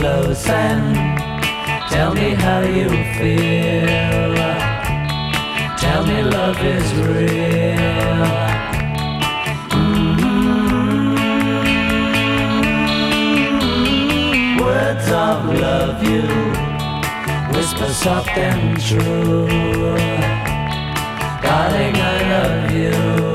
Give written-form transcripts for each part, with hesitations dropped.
close and tell me how you feel. Tell me love is real. Words of love you whisper soft and true. Darling, I love you.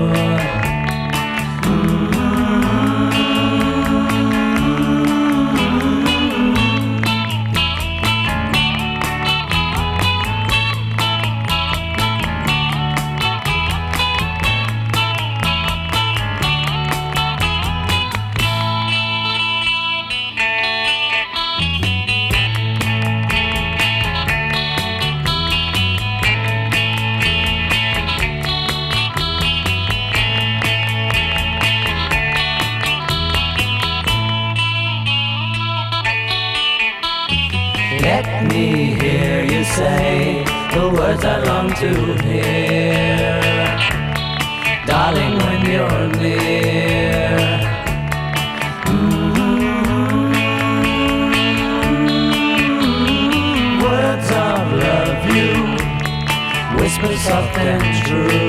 Let me hear you say the words I long to hear. Darling, when you're near. Words of love you whisper soft and true.